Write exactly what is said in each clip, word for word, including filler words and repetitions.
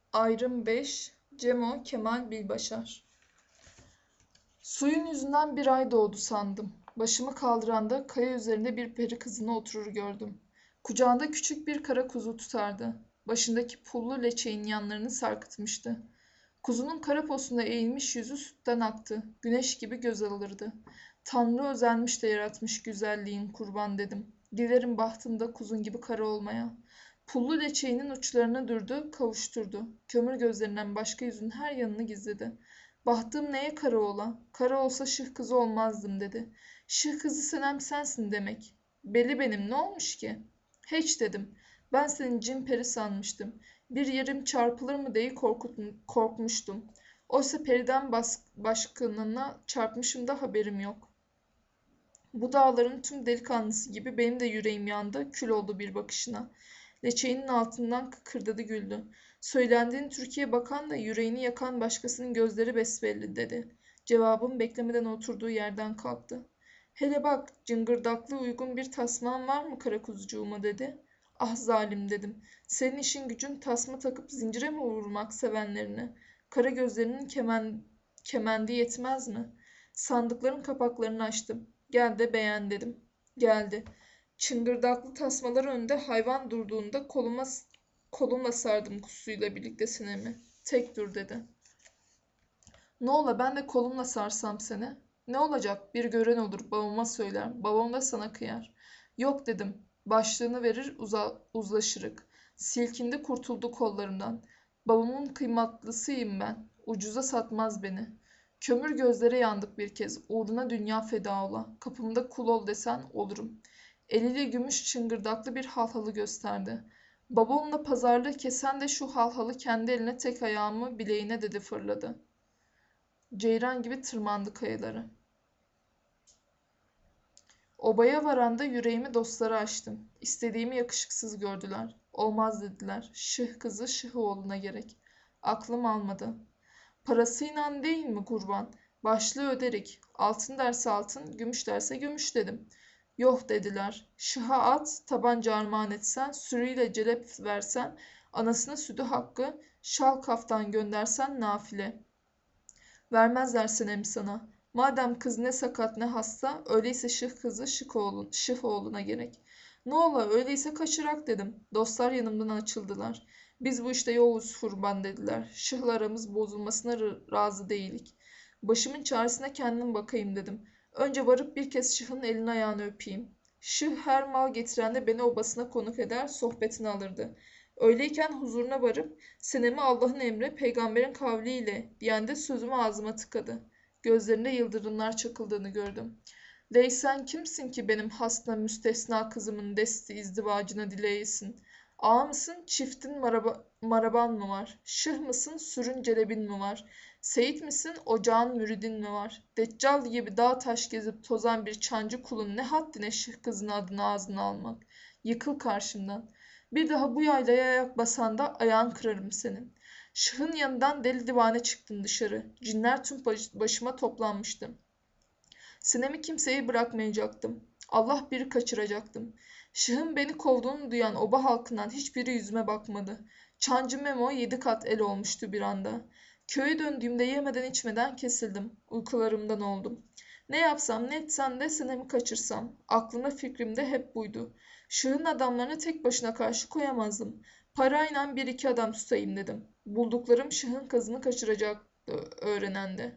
Ayrım beş. Cemo Kemal Bilbaşar. Suyun yüzünden bir ay doğdu sandım. Başımı kaldıranda kaya üzerinde bir peri kızını oturur gördüm. Kucağında küçük bir kara kuzu tutardı. Başındaki pullu leçeğin yanlarını sarkıtmıştı. Kuzunun kara posunda eğilmiş yüzü sütten aktı. Güneş gibi göz alırdı. Tanrı özenmiş de yaratmış güzelliğin kurban dedim. Dilerim bahtımda kuzun gibi kara olmaya. Pullu leçeğinin uçlarını dürdü, kavuşturdu. Kömür gözlerinden başka yüzün her yanını gizledi. Bahtım neye kara ola? Kara olsa şıh kızı olmazdım dedi. Şıh kızı senem sensin demek. Beli benim ne olmuş ki? Hiç dedim. Ben senin cin peri sanmıştım. Bir yerim çarpılır mı diye korkmuştum. Oysa periden bas başkanına çarpmışım da haberim yok. Bu dağların tüm delikanlısı gibi benim de yüreğim yandı, kül oldu bir bakışına. Leçeğinin altından kıkırdadı güldü. Söylendiğin Türkiye bakan da yüreğini yakan başkasının gözleri besbelli dedi. Cevabım beklemeden oturduğu yerden kalktı. Hele bak, cıngırdaklı uygun bir tasman var mı kara kuzucuğuma dedi. Ah zalim dedim. Senin işin gücün tasma takıp zincire mi vurmak sevenlerine? Kara gözlerinin kemen, kemendi yetmez mi? Sandıkların kapaklarını açtım. Gel de beğen dedim. Geldi. Çıngırdaklı tasmalar önünde hayvan durduğunda koluma, kolumla sardım kusuyla birlikte sinemi. Tek dur dedi. Ne ola ben de kolumla sarsam seni? Ne olacak? Bir gören olur, babama söyler. Babam da sana kıyar. Yok dedim. Başlığını verir uza, uzlaşırık. Silkindi kurtuldu kollarımdan. Babamın kıymatlısıyım ben. Ucuza satmaz beni. Kömür gözlere yandık bir kez. Uğruna dünya feda ola. Kapımda kul ol desen olurum. Eliyle gümüş çıngırdaklı bir halhalı gösterdi. Babamla pazarlığı kesen de şu halhalı kendi eline tek ayağımı bileğine dedi fırladı. Ceyran gibi tırmandı kayaları. Obaya varanda yüreğimi dostlara açtım. İstediğimi yakışıksız gördüler. Olmaz dediler. Şıh kızı şıh oğluna gerek. Aklım almadı. Parasıyla değil mi kurban? Başlığı öderik. Altın derse altın, gümüş derse gümüş dedim. Yok dediler. Şıha at, tabanca armağan etsen, sürüyle celep versen, anasına sütü hakkı, şal kaftan göndersen nafile. Vermezler senemi sana. Madem kız ne sakat ne hasta, öyleyse şıh kızı şık oğlun, şıh oğluna gerek. Ne ola öyleyse kaçırak dedim. Dostlar yanımdan açıldılar. Biz bu işte yoluz kurban dediler. Şıhla aramız bozulmasına razı değilik. Başımın çaresine kendim bakayım dedim. Önce varıp bir kez şıhın elini ayağını öpeyim. Şıh her mal getirende beni obasına konuk eder, sohbetini alırdı. Öyleyken huzuruna varıp senemi Allah'ın emri peygamberin kavliyle diyen de sözümü ağzıma tıkadı. Gözlerinde yıldırımlar çakıldığını gördüm. Dey sen kimsin ki benim hasna müstesna kızımın desti izdivacına dileyesin? Ağa mısın çiftin maraba, maraban mı var? Şıh mısın sürün celebin mi var? Seyit misin ocağın müridin mi var? Deccal gibi dağ taş gezip tozan bir çancı kulun ne haddine şıh kızın adını ağzına almak? Yıkıl karşımdan. Bir daha bu yaylaya ayak basan da ayağın kırarım senin. Şıhın yanından deli divane çıktım dışarı. Cinler tüm başıma toplanmıştı. Sinemi kimseyi bırakmayacaktım. Allah biri kaçıracaktım. Şıhın beni kovduğunu duyan oba halkından hiçbiri yüzüme bakmadı. Çancı Memo yedi kat el olmuştu bir anda. Köye döndüğümde yemeden içmeden kesildim. Uykularımdan oldum. Ne yapsam ne etsem de sinemi kaçırsam. Aklımda fikrimde hep buydu. Şıhın adamlarını tek başına karşı koyamazdım. Parayla bir iki adam tutayım dedim. Bulduklarım Şıhın kızını kaçıracaktı öğrenende.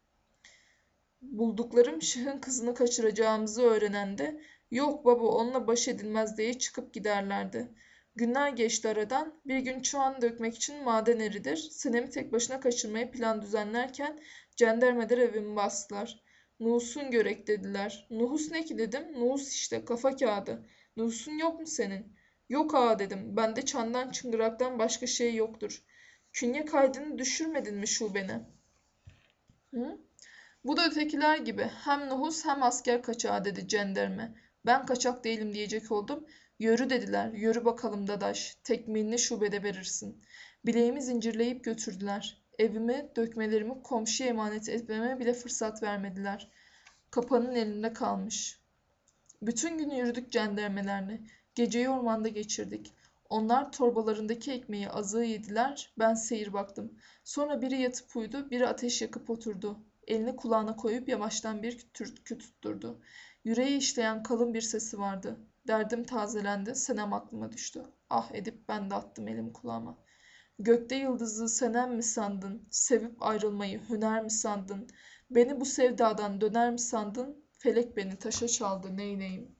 Bulduklarım Şıhın kızını kaçıracağımızı öğrenende yok baba onunla baş edilmez diye çıkıp giderlerdi. Günler geçti aradan. Bir gün çuğan dökmek için maden eridir. Sinemi tek başına kaçırmaya plan düzenlerken cendermeler evimi bastılar. Nuhus'un görek dediler. Nuhus ne ki dedim. Nuhus işte kafa kağıdı. Nuhus'un yok mu senin? Yok ağa dedim. Bende çandan çıngıraktan başka şey yoktur. Künye kaydını düşürmedin mi şubene? Hı? Bu da ötekiler gibi hem nuhus hem asker kaçağı dedi cenderme. Ben kaçak değilim diyecek oldum. Yürü dediler. Yürü bakalım dadaş. Tekminini şubede verirsin. Bileğimi zincirleyip götürdüler. Evimi, dökmelerimi komşuya emanet etmeme bile fırsat vermediler. Kapanın elinde kalmış. Bütün gün yürüdük cendermelerle. Geceyi ormanda geçirdik. Onlar torbalarındaki ekmeği azığı yediler, ben seyir baktım. Sonra biri yatıp uyudu, biri ateş yakıp oturdu. Elini kulağına koyup yavaştan bir türkü tutturdu. Yüreği işleyen kalın bir sesi vardı. Derdim tazelendi, senem aklıma düştü. Ah edip ben de attım elimi kulağıma. Gökte yıldızı senem mi sandın? Sevip ayrılmayı hüner mi sandın? Beni bu sevdadan döner mi sandın? Felek beni taşa çaldı neyneyim?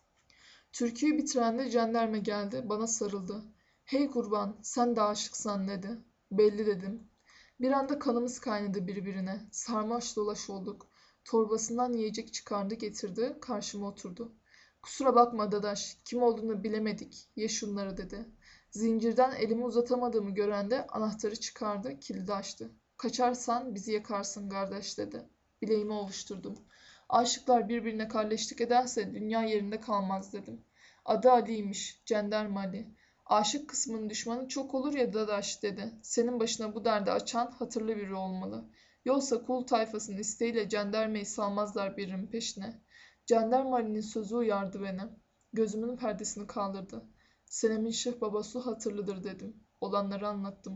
Türküyü bitirende jandarma geldi, bana sarıldı. Hey kurban, sen de aşıksan dedi. Belli dedim. Bir anda kanımız kaynadı birbirine. Sarmaş dolaş olduk. Torbasından yiyecek çıkardı getirdi, karşıma oturdu. Kusura bakma dadaş, kim olduğunu bilemedik. Ye şunları dedi. Zincirden elimi uzatamadığımı gören de anahtarı çıkardı, kilidi açtı. Kaçarsan bizi yakarsın kardeş dedi. Bileğimi ovuşturdum. Aşıklar birbirine kalleşlik ederse dünya yerinde kalmaz dedim. Adı Ali'ymiş, Cenderme Ali. Aşık kısmının düşmanı çok olur ya dadaş dedi. Senin başına bu derdi açan hatırlı biri olmalı. Yoksa kul tayfasının isteğiyle cendermeyi salmazlar birinin peşine. Cenderme Ali'nin sözü uyardı beni. Gözümün perdesini kaldırdı. Senem'in Şıh babası hatırlıdır dedim. Olanları anlattım.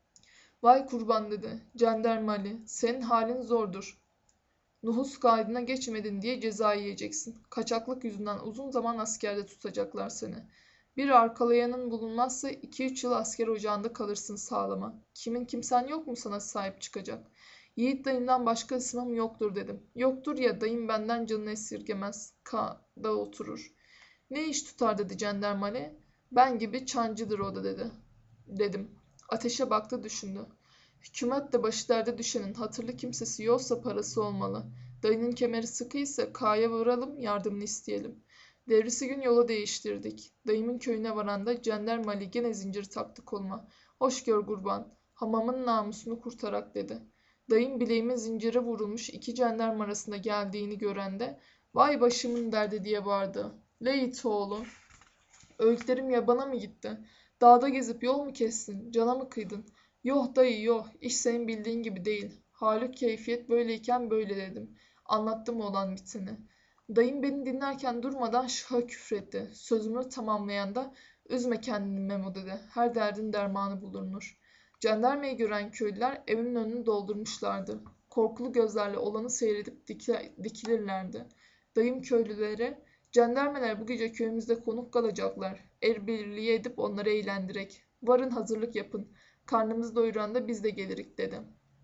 Vay kurban dedi. Cenderme Ali, senin halin zordur. Nuhus kaydına geçmedin diye ceza yiyeceksin. Kaçaklık yüzünden uzun zaman askerde tutacaklar seni. Bir arkalayanın bulunmazsa iki üç yıl asker ocağında kalırsın sağlama. Kimin kimsen yok mu sana sahip çıkacak? Yiğit dayımdan başka ısmım yoktur dedim. Yoktur ya dayım benden canını esirgemez. Ka'da oturur. Ne iş tutar dedi cendermale. Ben gibi çancıdır o da dedi. Dedim. Ateşe baktı düşündü. Hükümet de başı derde düşenin hatırlı kimsesi yoksa parası olmalı. Dayının kemeri sıkıysa K'ya varalım yardımını isteyelim. Devrisi gün yola değiştirdik. Dayımın köyüne varanda cenderme Ali gene zincir taktı koluma. Hoş gör kurban. Hamamın namusunu kurtarak dedi. Dayım bileğime zincire vurulmuş iki cenderme arasında geldiğini görende vay başımın derdi diye bağırdı. Leyit oğlu. Öğütlerim yabana mı gitti? Dağda gezip yol mu kestin? Cana mı kıydın? Yoh dayı yoh. İş senin bildiğin gibi değil. Haluk keyfiyet böyleyken böyle dedim. Anlattım olan biteni. Dayım beni dinlerken durmadan şaha küfretti. Sözümü tamamlayan da üzme kendini Memo dedi. Her derdin dermanı bulunur. Jandarmayı gören köylüler evin önünü doldurmuşlardı. Korkulu gözlerle olanı seyredip dikilirlerdi. Dayım köylülere jandarmalar bu gece köyümüzde konuk kalacaklar. El birliği edip onları eğlendirek. Varın hazırlık yapın. Karnımızı doyuranda biz de gelirik dedi.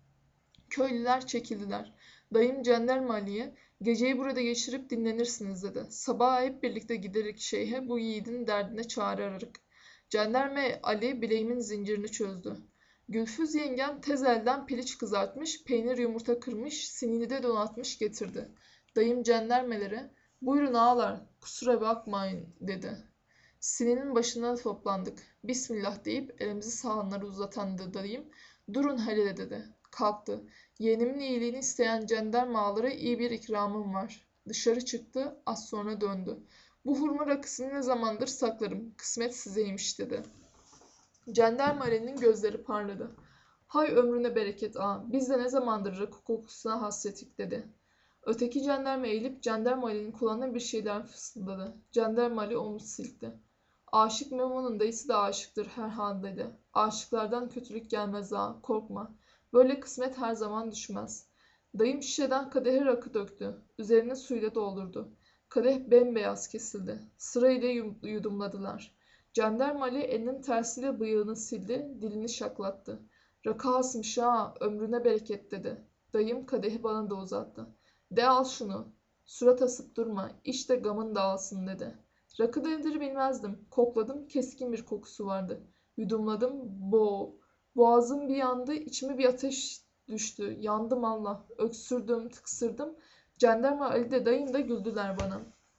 Köylüler çekildiler. Dayım Cenderme Ali'ye geceyi burada geçirip dinlenirsiniz dedi. Sabaha hep birlikte giderik şeyhe bu yiğidin derdine çare ararık. Cenderme Ali bileğimin zincirini çözdü. Gülfüz yengem tez elden piliç kızartmış, peynir yumurta kırmış, sinini de donatmış getirdi. Dayım cendermelere buyurun ağalar kusura bakmayın dedi. Sininin başına toplandık. Bismillah deyip elimizi sahanlara uzatan dayım durun hele dedi. Kalktı. Yeğenimin iyiliğini isteyen cenderme ağalara iyi bir ikramım var. Dışarı çıktı az sonra döndü. Bu hurma rakısını ne zamandır saklarım. Kısmet sizeymiş dedi. Cenderme Ali'nin gözleri parladı. Hay ömrüne bereket ağa. Biz de ne zamandır rakı kokusuna hasretik dedi. Öteki cenderme eğilip Cenderme Ali'nin kulağına bir şeyler fısıldadı. Cenderme Ali omuz silkti. Aşık Memo'nun dayısı da aşıktır herhal dedi. Aşıklardan kötülük gelmez ağa, korkma. Böyle kısmet her zaman düşmez. Dayım şişeden kadehe rakı döktü. Üzerine suyla doldurdu. Kadeh bembeyaz kesildi. Sırayla yudumladılar. Cenderme Ali elinin tersiyle bıyığını sildi, dilini şaklattı. Rakı asmış ha, ömrüne bereket dedi. Dayım kadehi bana da uzattı. De al şunu. Surat asıp durma. İşte gamın dağılsın dedi. Rakı nedir bilmezdim. Kokladım. Keskin bir kokusu vardı. Yudumladım. Bo. Boğazım bir yandı. İçime bir ateş düştü. Yandım Allah. Öksürdüm. Tıksırdım. Cenderme Ali de dayım da güldüler bana.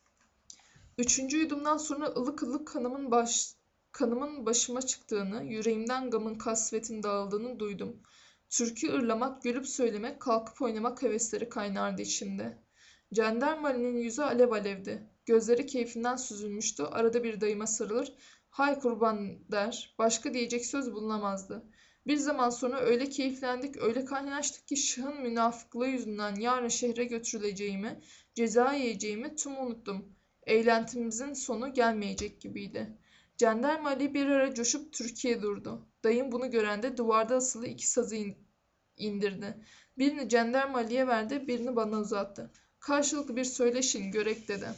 Üçüncü yudumdan sonra ılık ılık kanımın baş, kanımın başıma çıktığını, yüreğimden gamın kasvetin dağıldığını duydum. Türkü ırlamak, gülüp söylemek, kalkıp oynamak hevesleri kaynardı içimde. Cenderme Ali'nin yüzü alev alevdi. Gözleri keyfinden süzülmüştü. Arada bir dayıma sarılır. Hay kurban der. Başka diyecek söz bulunamazdı. Bir zaman sonra öyle keyiflendik, öyle kaynaştık ki Şah'ın münafıklığı yüzünden yarın şehre götürüleceğimi, ceza yiyeceğimi tüm unuttum. Eğlentimizin sonu gelmeyecek gibiydi. Jandarma Ali bir ara coşup Türkiye durdu. Dayım bunu görende duvarda asılı iki sazı in- indirdi. Birini Jandarma Ali'ye verdi, birini bana uzattı. Karşılıklı bir söyleşin görek dedi.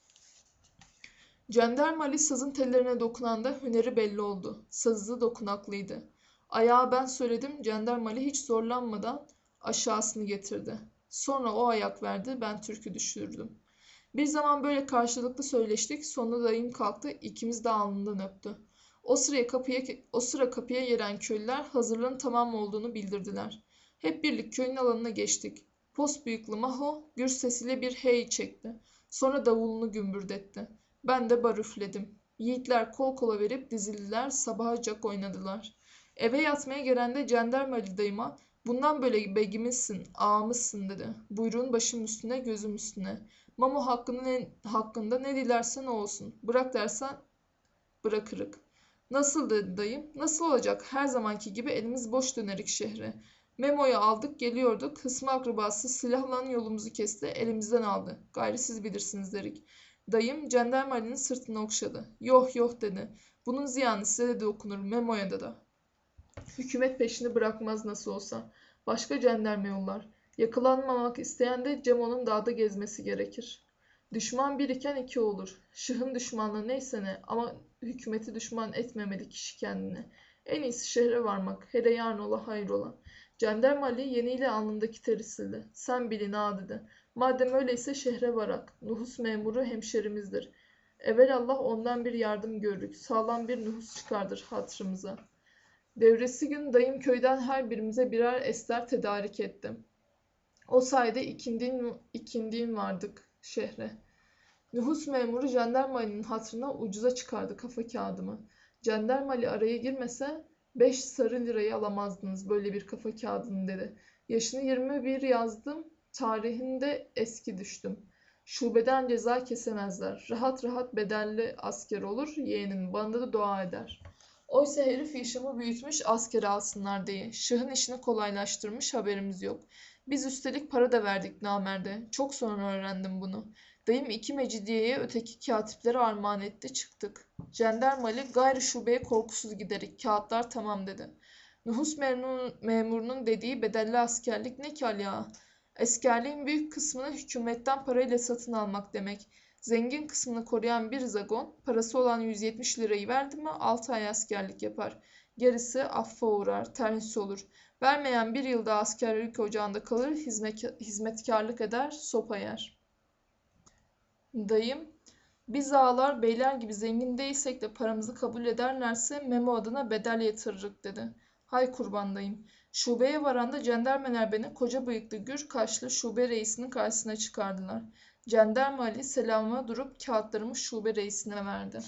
Jandarma Ali sazın tellerine dokunanda hüneri belli oldu. Sazı dokunaklıydı. Ayağı ben söyledim, Jandarma Ali hiç zorlanmadan aşağısını getirdi. Sonra o ayak verdi, ben türkü düşürdüm. Bir zaman böyle karşılıklı söyleştik, sonra dayım kalktı, ikimiz de alnından öptü. O sıraya kapıya, o sıra kapıya gelen köylüler hazırlığın tamam olduğunu bildirdiler. Hep birlik köyün alanına geçtik. Pos büyüklü Maho gür sesiyle bir hey çekti. Sonra davulunu gümbürdetti. Ben de bar üfledim. Yiğitler kol kola verip dizildiler, sabahacak oynadılar. Eve yatmaya gelen de Cenderme Ali dayıma, bundan böyle begimizsin, ağamızsın dedi. Buyruğun başım üstüne, gözüm üstüne. Mamo hakkında ne, hakkında ne dilersen o olsun. Bırak dersen bırakırık. Nasıl dedi dayım? Nasıl olacak? Her zamanki gibi elimiz boş dönerik şehre. Memo'yu aldık geliyorduk. Hısmı akrabası silahla yolumuzu kesti. Elimizden aldı. Gayrı siz bilirsiniz derik. Dayım Cenderme Ali'nin sırtını okşadı. Yoh yoh dedi. Bunun ziyanı size de dokunur. Memo'ya da da. Hükümet peşini bırakmaz nasıl olsa. Başka cenderme yollar. Yakalanmamak isteyen de Cemo'nun dağda gezmesi gerekir. Düşman bir iken iki olur. Şahın düşmanlığı neyse ne ama hükümeti düşman etmemeli kişi kendine. En iyisi şehre varmak. Hele yarın ola hayrola. Cenderme Ali yeniyle alnındaki teri sildi. Sen bilin ağa dedi. Madem öyleyse şehre varak. Nuhus memuru hemşerimizdir. Evelallah ondan bir yardım görürük. Sağlam bir nuhus çıkardır hatırımıza. Devresi gün dayım köyden her birimize birer ester tedarik etti. O sayede ikindin, ikindin vardık şehre. Nüfus memuru Jandarma Ali'nin hatırına ucuza çıkardı kafa kağıdımı. Jandarma Ali araya girmese beş sarı lirayı alamazdınız böyle bir kafa kağıdını dedi. Yaşını yirmi bir yazdım, tarihinde eski düştüm. Şubeden ceza kesemezler. Rahat rahat bedelli asker olur, yeğenin bana da dua eder. Oysa herif yaşımı büyütmüş askere alsınlar diye. Şahın işini kolaylaştırmış haberimiz yok. Biz üstelik para da verdik namerde. Çok sonra öğrendim bunu. Dayım iki mecidiyeye öteki katiplere armağan etti çıktık. Jandarma Ali gayrı şubeye korkusuz giderik. Kağıtlar tamam dedi. Nüfus memurunun dediği bedelli askerlik ne ki Ali ağa? Askerliğin büyük kısmını hükümetten parayla satın almak demek. Zengin kısmını koruyan bir zagon, parası olan yüz yetmiş lirayı verdi mi altı ay askerlik yapar. Gerisi affa uğrar, terhis olur. Vermeyen bir yılda askerlik ocağında kalır, hizmet, hizmetkarlık eder, sopa yer. Dayım, biz ağalar beyler gibi zengin değilsek de paramızı kabul ederlerse Memo adına bedel yatırırık dedi. Hay kurban dayım. Şubeye varanda cendermeler beni koca bıyıklı gür kaşlı şube reisinin karşısına çıkardılar. Cenderme Ali selamıma durup kağıtlarımı şube reisine verdi.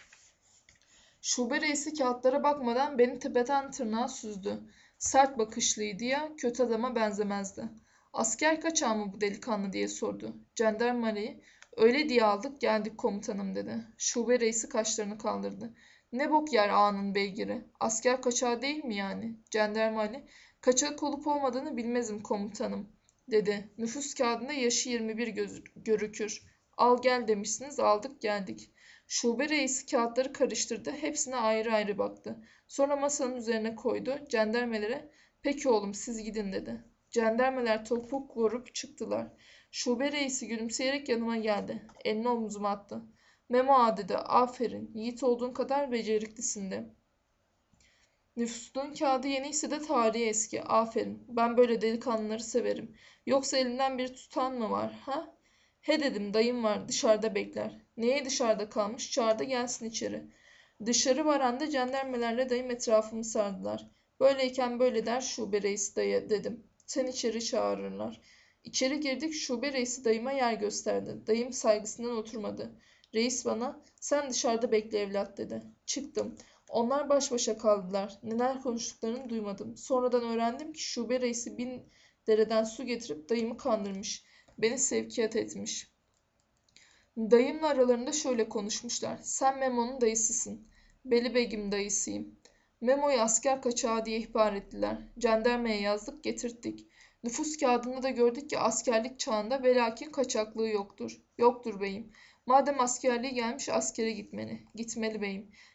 Şube reisi kağıtlara bakmadan beni tepeden tırnağa süzdü. Sert bakışlıydı ya, kötü adama benzemezdi. Asker kaçağı mı bu delikanlı diye sordu. Cenderme Ali, öyle diye aldık geldik komutanım dedi. Şube reisi kaşlarını kaldırdı. Ne bok yer ağanın beygiri. Asker kaçağı değil mi yani? Cenderme Ali, kaçak olup olmadığını bilmezim komutanım dedi. Nüfus kağıdında yaşı yirmi bir görükür. Al gel demişsiniz aldık geldik. Şube reisi kağıtları karıştırdı. Hepsine ayrı ayrı baktı. Sonra masanın üzerine koydu. Cendermelere peki oğlum siz gidin dedi. Cendermeler topuk vurup çıktılar. Şube reisi gülümseyerek yanıma geldi. Elini omzuma attı. Memo ağa dedi. Aferin. Yiğit olduğun kadar beceriklisin de. Nüfusun kağıdı yeniyse de tarihi eski. Aferin. Ben böyle delikanlıları severim. Yoksa elimden bir tutan mı var ha? He dedim dayım var dışarıda bekler. Neye dışarıda kalmış? Çağır da gelsin içeri. Dışarı varanda cendermelerle dayım etrafımı sardılar. Böyleyken böyle der şube reisi dayı dedim. Sen içeri çağırırlar. İçeri girdik şube reisi dayıma yer gösterdi. Dayım saygısından oturmadı. Reis bana sen dışarıda bekle evlat dedi. Çıktım. Onlar baş başa kaldılar. Neler konuştuklarını duymadım. Sonradan öğrendim ki şube reisi bin dereden su getirip dayımı kandırmış. Beni sevkiyat etmiş. Dayımla aralarında şöyle konuşmuşlar. Sen Memo'nun dayısısın. Beli Begim dayısıyım. Memo'yu asker kaçağı diye ihbar ettiler. Jandarmaya yazdık getirttik. Nüfus kağıdında da gördük ki askerlik çağında velakin kaçaklığı yoktur. Yoktur beyim. Madem askerliği gelmiş askere gitmeli. Gitmeli beyim.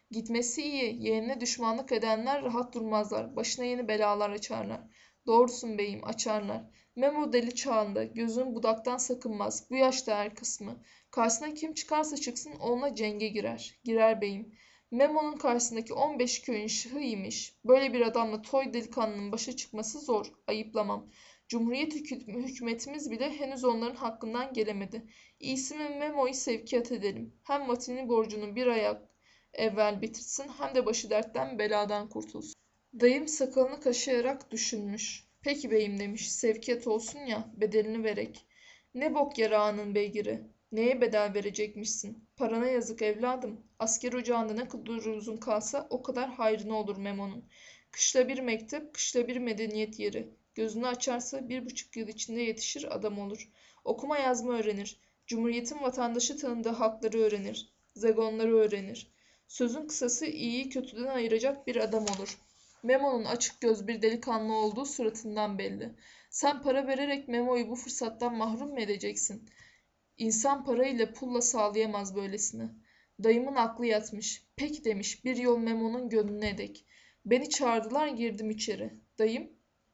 Gitmesi iyi. Yeğenine düşmanlık edenler rahat durmazlar. Başına yeni belalar açarlar. Doğrusun beyim, açarlar. Memo deli çağında. Gözün budaktan sakınmaz. Bu yaşta er kısmı. Karşısına kim çıkarsa çıksın onunla cenge girer. Girer beyim. Memo'nun karşısındaki on beş köyün şahı imiş. Böyle bir adamla toy delikanlının başa çıkması zor. Ayıplamam. Cumhuriyet hükümetimiz bile henüz onların hakkından gelemedi. İyisi mi Memo'yu sevkiyat edelim. Hem vatini borcunu bir ayak evvel bitirsin hem de başı dertten beladan kurtulsun. Dayım sakalını kaşıyarak düşünmüş. Peki beyim demiş, sevkiyat olsun ya, bedelini verek. Ne bok yarağının beygiri, neye bedel verecekmişsin? Parana yazık evladım. Asker ocağında ne kadar uzun kalsa o kadar hayrına olur Memo'nun. Kışla bir mektep, kışla bir medeniyet yeri. Gözünü açarsa bir buçuk yıl içinde yetişir adam olur. Okuma yazma öğrenir. Cumhuriyetin vatandaşı tanıdığı hakları öğrenir. Zegonları öğrenir. Sözün kısası iyiyi kötüden ayıracak bir adam olur. Memo'nun açık göz bir delikanlı olduğu suratından belli. Sen para vererek Memo'yu bu fırsattan mahrum mu edeceksin? İnsan parayla pulla sağlayamaz böylesini. Dayımın aklı yatmış. Peki demiş, bir yol Memo'nun gönlüne dek. Beni çağırdılar, girdim içeri. Dayım,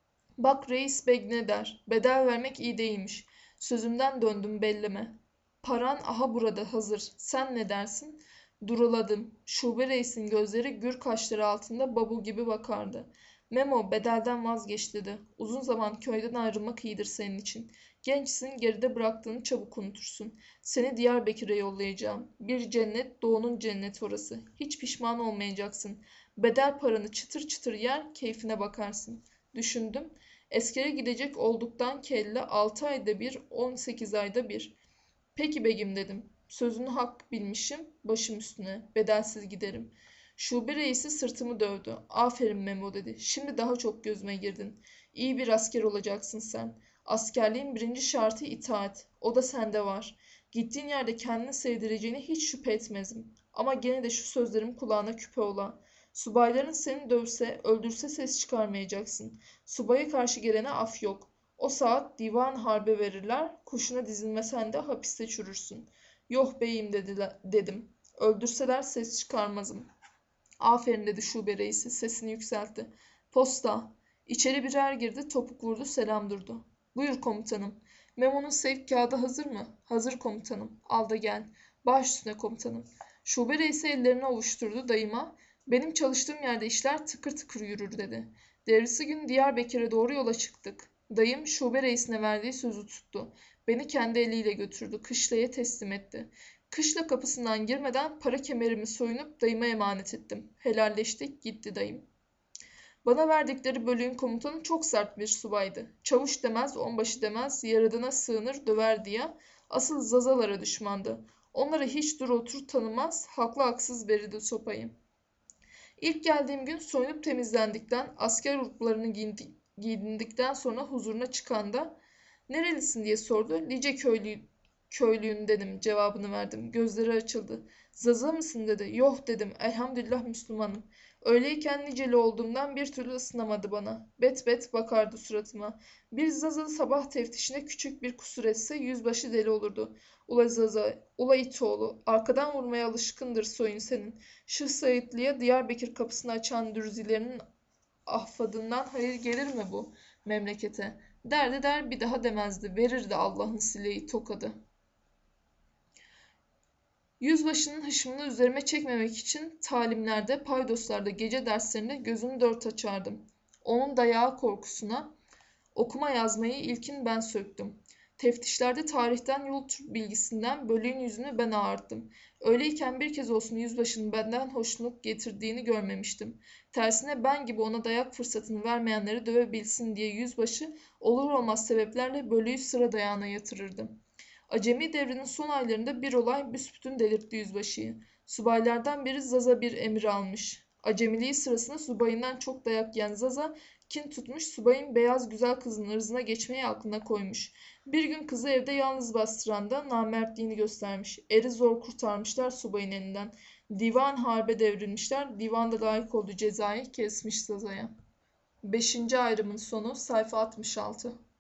bak reis beg ne der, bedel vermek iyi değilmiş. Sözümden döndüm belleme. Paran aha burada hazır, sen ne dersin? Duruladım. Şube reisin gözleri gür kaşları altında babu gibi bakardı. Memo bedelden vazgeç dedi. Uzun zaman köyden ayrılmak iyidir senin için. Gençsin, geride bıraktığını çabuk unutursun. Seni Diyarbakır'a yollayacağım. Bir cennet, doğunun cenneti orası. Hiç pişman olmayacaksın. Bedel paranı çıtır çıtır yer, keyfine bakarsın. Düşündüm. Eskere gidecek olduktan kelle altı ayda bir, on sekiz ayda bir. Peki begim dedim. Sözünü hak bilmişim, başım üstüne, bedelsiz giderim. Şube reisi sırtımı dövdü. Aferin Memo dedi. Şimdi daha çok gözüme girdin. İyi bir asker olacaksın sen. Askerliğin birinci şartı itaat. O da sende var. Gittiğin yerde kendini sevdireceğine hiç şüphe etmezim. Ama gene de şu sözlerim kulağına küpe ola. Subayların seni dövse, öldürse ses çıkarmayacaksın. Subaya karşı gelene af yok. O saat divan harbe verirler, kurşuna dizilmesen de hapiste çürürsün. Yok beyim dediler, dedim. Öldürseler ses çıkarmazım. Aferin dedi şube reisi, sesini yükseltti. Posta. İçeri birer girdi, topuk vurdu, selam durdu. Buyur komutanım. Memo'nun sevk kağıdı hazır mı? Hazır komutanım. Al da gel. Baş üstüne komutanım. Şube reisi ellerini ovuşturdu dayıma. Benim çalıştığım yerde işler tıkır tıkır yürür dedi. Derisi gün Diyarbakır'a doğru yola çıktık. Dayım şube reisine verdiği sözü tuttu. Beni kendi eliyle götürdü. Kışlaya teslim etti. Kışla kapısından girmeden para kemerimi soyunup dayıma emanet ettim. Helalleştik, gitti dayım. Bana verdikleri bölüğün komutanı çok sert bir subaydı. Çavuş demez, onbaşı demez, yaradana sığınır, döver diye. Asıl zazalara düşmandı. Onlara hiç dur otur tanımaz, haklı haksız verirdi sopayı. İlk geldiğim gün soyunup temizlendikten, asker uruklarını giyindikten sonra huzuruna çıkanda "Nerelisin?" diye sordu. "Lice köylü, köylüyüm dedim, cevabını verdim. Gözleri açıldı. "Zaza mısın?" dedi. "Yok" dedim. "Elhamdülillah Müslümanım." Öyleyken niceli olduğumdan bir türlü ısınamadı bana. Bet bet bakardı suratıma. Bir zaza sabah teftişine küçük bir kusur etse yüzbaşı deli olurdu. Ula zaza, ula itoğlu, arkadan vurmaya alışkındır soyun senin. Şıh Saidli'ye Diyarbakır kapısını açan dürzilerinin ahfadından hayır gelir mi bu memlekete? Derdi der bir daha demezdi. Verirdi Allah'ın sileği tokadı. Yüzbaşının hışmını üzerime çekmemek için talimlerde, paydoslarda, gece derslerinde gözümü dört açardım. Onun dayağı korkusuna okuma yazmayı ilkin ben söktüm. Teftişlerde tarihten yol bilgisinden bölüğün yüzünü ben ağarttım. Öyleyken bir kez olsun yüzbaşının benden hoşnut getirdiğini görmemiştim. Tersine ben gibi ona dayak fırsatını vermeyenleri dövebilsin diye yüzbaşı olur olmaz sebeplerle bölüğü sıra dayağına yatırırdı. Acemi devrinin son aylarında bir olay büsbütün delirtti yüzbaşıyı. Subaylardan biri Zaza bir emir almış. Acemiliği sırasında subayından çok dayak yiyen Zaza kin tutmuş, subayın beyaz güzel kızının ırzına geçmeyi aklına koymuş. Bir gün kızı evde yalnız bastıran da namertliğini göstermiş. Eri zor kurtarmışlar subayın elinden. Divan harbe devrilmişler. Divan da layık olduğu cezayı kesmiş Zaza'ya. Beşinci ayrımın sonu sayfa altmış altı.